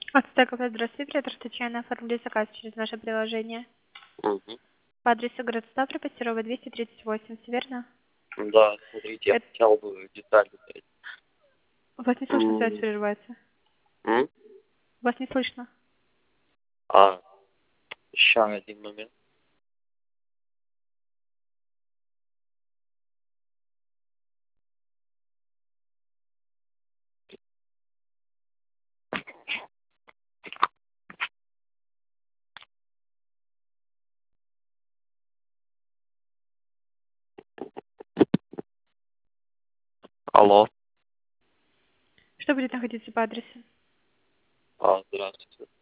Ацтеков, здравствуйте, оператор Татьяна, оформили заказ через наше приложение. Мгм. По адресу город Ставрополь, Перова 238, все верно? Да, смотрите, я Это... хотел бы детали дать. У вас не слышно, связь М, прерывается. м? У вас не слышно. А, еще один момент. Алло. Что будет находиться по адресу? Здравствуйте.